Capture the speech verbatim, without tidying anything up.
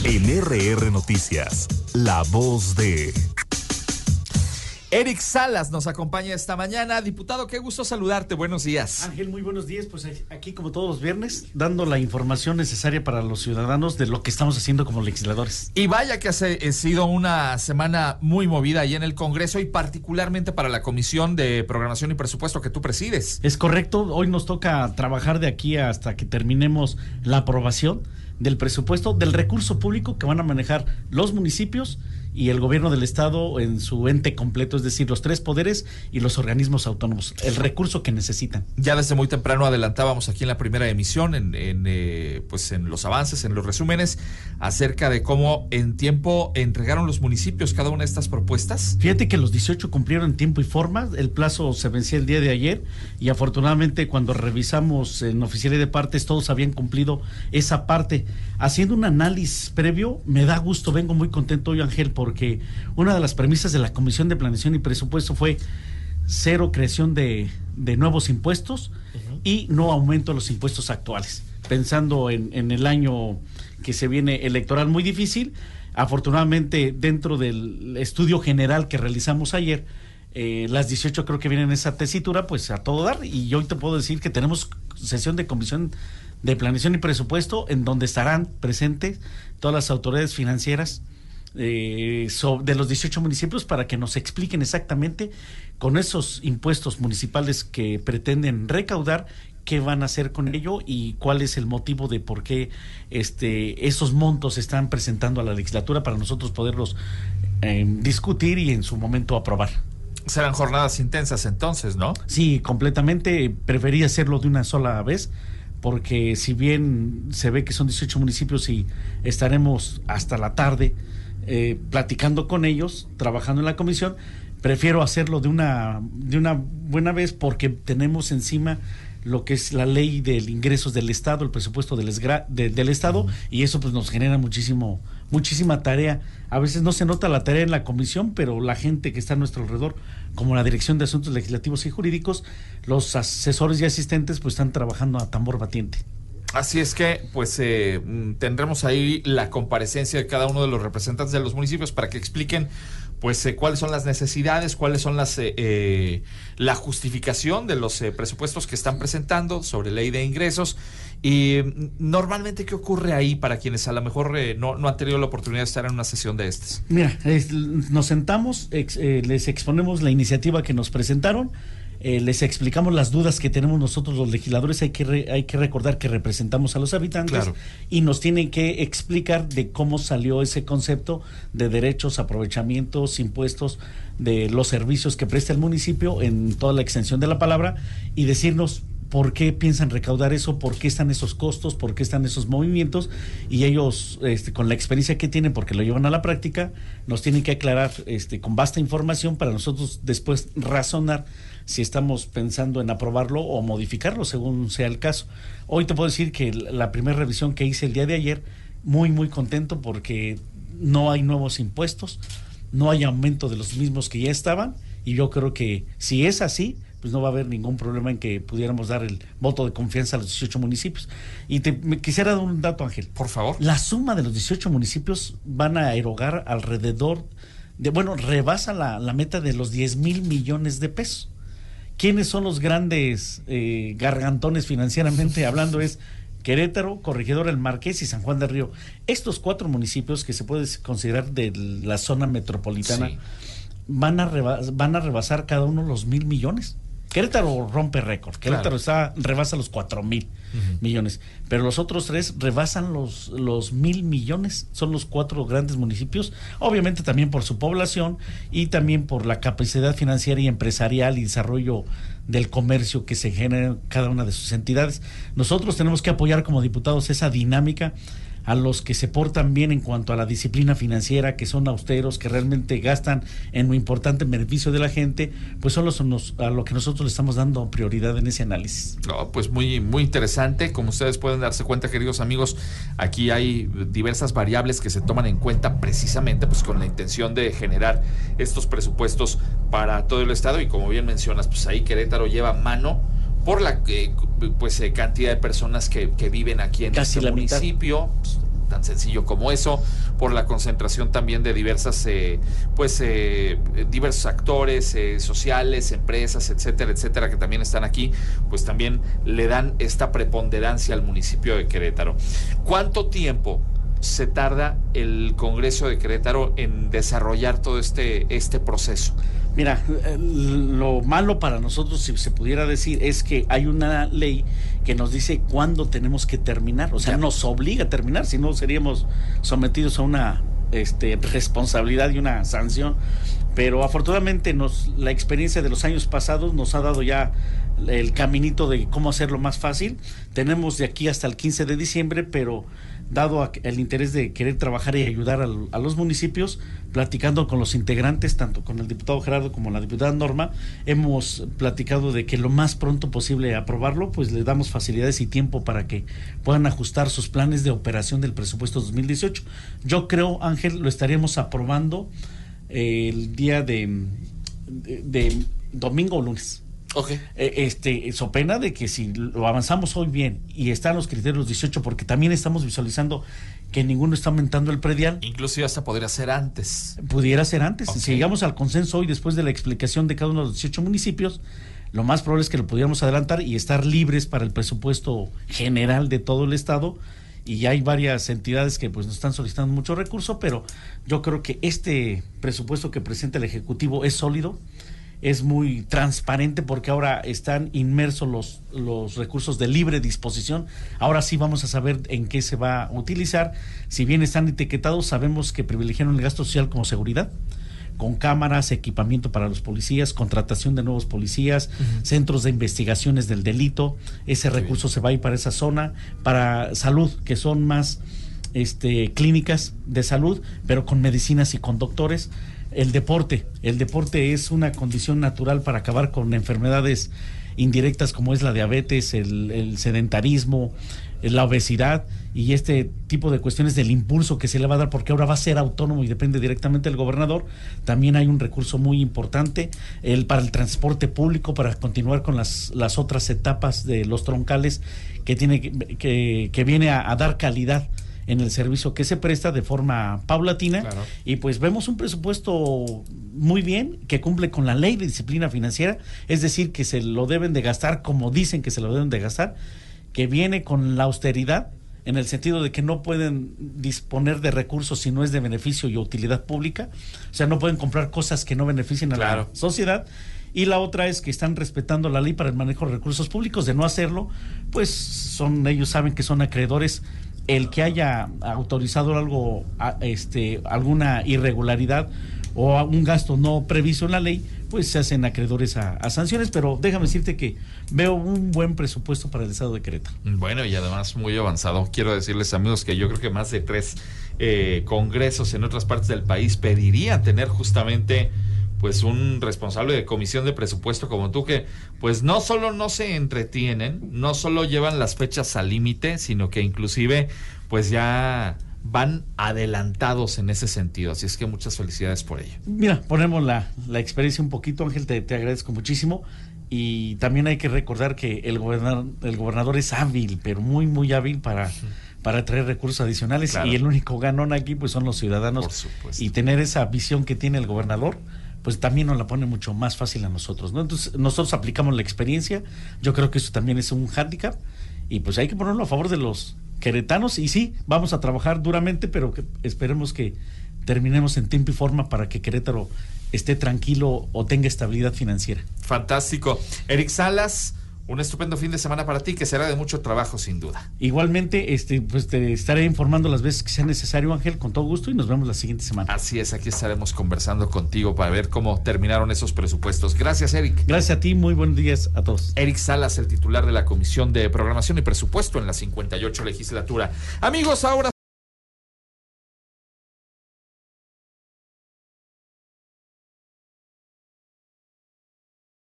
En R R Noticias, la voz de... Eric Salas nos acompaña esta mañana. Diputado, qué gusto saludarte, buenos días. Ángel, muy buenos días, pues aquí como todos los viernes, dando la información necesaria para los ciudadanos de lo que estamos haciendo como legisladores. Y vaya que ha sido una semana muy movida ahí en el Congreso y particularmente para la Comisión de Programación y Presupuesto que tú presides. Es correcto, hoy nos toca trabajar de aquí hasta que terminemos la aprobación del presupuesto, del recurso público que van a manejar los municipios y el gobierno del estado en su ente completo, es decir, los tres poderes y los organismos autónomos, el recurso que necesitan. Ya desde muy temprano adelantábamos aquí en la primera emisión, en, en eh, pues en los avances, en los resúmenes, acerca de cómo en tiempo entregaron los municipios cada una de estas propuestas. Fíjate que los dieciocho cumplieron en tiempo y forma, el plazo se vencía el día de ayer y afortunadamente cuando revisamos en oficialía de partes todos habían cumplido esa parte. Haciendo un análisis previo, me da gusto, vengo muy contento hoy, Ángel, porque una de las premisas de la Comisión de Planeación y Presupuesto fue cero creación de, de nuevos impuestos uh-huh. y no aumento de los impuestos actuales. Pensando en, en el año que se viene electoral muy difícil, afortunadamente dentro del estudio general que realizamos ayer, eh, las dieciocho creo que vienen en esa tesitura, pues a todo dar, y hoy te puedo decir que tenemos sesión de Comisión de Planeación y Presupuesto en donde estarán presentes todas las autoridades financieras Eh, so, de los dieciocho municipios para que nos expliquen exactamente con esos impuestos municipales que pretenden recaudar qué van a hacer con ello y cuál es el motivo de por qué este, esos montos se están presentando a la legislatura para nosotros poderlos eh, discutir y en su momento aprobar. Serán jornadas intensas entonces, ¿no? Sí, completamente. Preferí hacerlo de una sola vez, porque si bien se ve que son dieciocho municipios y estaremos hasta la tarde Eh, platicando con ellos, trabajando en la comisión, prefiero hacerlo de una de una buena vez porque tenemos encima lo que es la ley de ingresos del estado, el presupuesto del, esgra, de, del estado, y eso pues nos genera muchísimo muchísima tarea. A veces no se nota la tarea en la comisión, pero la gente que está a nuestro alrededor, como la Dirección de Asuntos Legislativos y Jurídicos, los asesores y asistentes pues están trabajando a tambor batiente. Así es que, pues, eh, tendremos ahí la comparecencia de cada uno de los representantes de los municipios para que expliquen, pues, eh, cuáles son las necesidades, cuáles son las eh, eh, la justificación de los eh, presupuestos que están presentando sobre ley de ingresos. Y normalmente, ¿qué ocurre ahí para quienes a lo mejor eh, no, no han tenido la oportunidad de estar en una sesión de estas? Mira, es, nos sentamos, ex, eh, les exponemos la iniciativa que nos presentaron. Eh, les explicamos las dudas que tenemos nosotros los legisladores. Hay que re, hay que recordar que representamos a los habitantes, claro, y nos tienen que explicar de cómo salió ese concepto de derechos, aprovechamientos, impuestos, de los servicios que presta el municipio en toda la extensión de la palabra, y decirnos por qué piensan recaudar eso, por qué están esos costos, por qué están esos movimientos, y ellos, este, con la experiencia que tienen, porque lo llevan a la práctica, nos tienen que aclarar este, con vasta información para nosotros después razonar si estamos pensando en aprobarlo o modificarlo según sea el caso. Hoy te puedo decir que la primera revisión que hice el día de ayer, muy muy contento porque no hay nuevos impuestos, no hay aumento de los mismos que ya estaban, y yo creo que si es así, pues no va a haber ningún problema en que pudiéramos dar el voto de confianza a los dieciocho municipios. Y te me quisiera dar un dato, Ángel. Por favor. La suma de los dieciocho municipios van a erogar alrededor de, bueno, rebasa la, la meta de los diez mil millones de pesos. ¿Quiénes son los grandes eh, gargantones financieramente hablando? Es Querétaro, Corregidora El Marqués y San Juan del Río. Estos cuatro municipios que se puede considerar de la zona metropolitana, sí, van a rebas, van a rebasar cada uno los mil millones. Querétaro rompe récord, Querétaro, claro, está, rebasa los cuatro mil uh-huh. millones, pero los otros tres rebasan los, los mil millones, son los cuatro grandes municipios, obviamente también por su población y también por la capacidad financiera y empresarial y desarrollo del comercio que se genera en cada una de sus entidades. Nosotros tenemos que apoyar como diputados esa dinámica, a los que se portan bien en cuanto a la disciplina financiera, que son austeros, que realmente gastan en lo importante en beneficio de la gente, pues son los, nos, a lo que nosotros le estamos dando prioridad en ese análisis. No, pues muy, muy interesante. Como ustedes pueden darse cuenta, queridos amigos, aquí hay diversas variables que se toman en cuenta precisamente pues con la intención de generar estos presupuestos para todo el estado, y como bien mencionas, pues ahí Querétaro lleva mano por la eh, pues eh, cantidad de personas que, que viven aquí en Casi este municipio, pues, tan sencillo como eso, por la concentración también de diversas, eh, pues, eh, diversos actores eh, sociales, empresas, etcétera, etcétera, que también están aquí, pues también le dan esta preponderancia al municipio de Querétaro. ¿Cuánto tiempo se tarda el Congreso de Querétaro en desarrollar todo este, este proceso? Mira, lo malo para nosotros, si se pudiera decir, es que hay una ley que nos dice cuándo tenemos que terminar, o sea, ya. Nos obliga a terminar, si no seríamos sometidos a una este, responsabilidad y una sanción, pero afortunadamente nos, la experiencia de los años pasados nos ha dado ya el caminito de cómo hacerlo más fácil. Tenemos de aquí hasta el quince de diciembre, pero dado el interés de querer trabajar y ayudar a, a los municipios, platicando con los integrantes, tanto con el diputado Gerardo como la diputada Norma, hemos platicado de que lo más pronto posible aprobarlo, pues le damos facilidades y tiempo para que puedan ajustar sus planes de operación del presupuesto dos mil dieciocho. Yo creo, Ángel, lo estaríamos aprobando eh, el día de, de, de domingo o lunes. Okay. Eh, este, so pena de que si lo avanzamos hoy bien y están los criterios dieciocho, porque también estamos visualizando que ninguno está aumentando el predial. Inclusive hasta podría ser antes. Pudiera ser antes. Okay. Si llegamos al consenso hoy, después de la explicación de cada uno de los dieciocho municipios, lo más probable es que lo pudiéramos adelantar y estar libres para el presupuesto general de todo el estado. Y ya hay varias entidades que pues nos están solicitando mucho recurso, pero yo creo que este presupuesto que presenta el Ejecutivo es sólido. Es muy transparente porque ahora están inmersos los, los recursos de libre disposición. Ahora sí vamos a saber en qué se va a utilizar. Si bien están etiquetados, sabemos que privilegiaron el gasto social como seguridad, con cámaras, equipamiento para los policías, contratación de nuevos policías, uh-huh. centros de investigaciones del delito. Ese Qué recurso bien. Se va a ir para esa zona, para salud, que son más este, clínicas de salud, pero con medicinas y con doctores. El deporte, el deporte es una condición natural para acabar con enfermedades indirectas como es la diabetes, el, el sedentarismo, la obesidad y este tipo de cuestiones del impulso que se le va a dar, porque ahora va a ser autónomo y depende directamente del gobernador. También hay un recurso muy importante el para el transporte público, para continuar con las, las otras etapas de los troncales que tiene que, que, que viene a, a dar calidad en el servicio que se presta de forma paulatina. Claro. Y pues vemos un presupuesto muy bien, que cumple con la ley de disciplina financiera, es decir, que se lo deben de gastar como dicen que se lo deben de gastar, que viene con la austeridad, en el sentido de que no pueden disponer de recursos si no es de beneficio y utilidad pública, o sea, no pueden comprar cosas que no beneficien a claro. la sociedad. Y la otra es que están respetando la ley para el manejo de recursos públicos. De no hacerlo, pues son ellos saben que son acreedores. El que haya autorizado algo, este, alguna irregularidad o un gasto no previsto en la ley, pues se hacen acreedores a, a sanciones. Pero déjame decirte que veo un buen presupuesto para el estado de Querétaro. Bueno, y además muy avanzado. Quiero decirles, amigos, que yo creo que más de tres eh, congresos en otras partes del país pedirían tener justamente pues un responsable de comisión de presupuesto como tú, que pues no solo no se entretienen, no solo llevan las fechas al límite, sino que inclusive pues ya van adelantados en ese sentido. Así es que muchas felicidades por ello. Mira, ponemos la, la experiencia un poquito, Ángel, te, te agradezco muchísimo. Y también hay que recordar que el gobernador, el gobernador es hábil, pero muy, muy hábil para... Uh-huh. para traer recursos adicionales, claro. Y el único ganón aquí pues son los ciudadanos. Por supuesto. Y tener esa visión que tiene el gobernador, pues también nos la pone mucho más fácil a nosotros, ¿no? Entonces nosotros aplicamos la experiencia, yo creo que eso también es un hándicap, y pues hay que ponerlo a favor de los queretanos, y sí, vamos a trabajar duramente, pero que esperemos que terminemos en tiempo y forma para que Querétaro esté tranquilo o tenga estabilidad financiera. Fantástico. Eric Salas, un estupendo fin de semana para ti, que será de mucho trabajo sin duda. Igualmente, este, pues te estaré informando las veces que sea necesario, Ángel, con todo gusto, y nos vemos la siguiente semana. Así es, aquí estaremos conversando contigo para ver cómo terminaron esos presupuestos. Gracias, Eric. Gracias a ti, muy buenos días a todos. Eric Salas, el titular de la Comisión de Programación y Presupuesto en la cincuenta y ocho legislatura. Amigos, ahora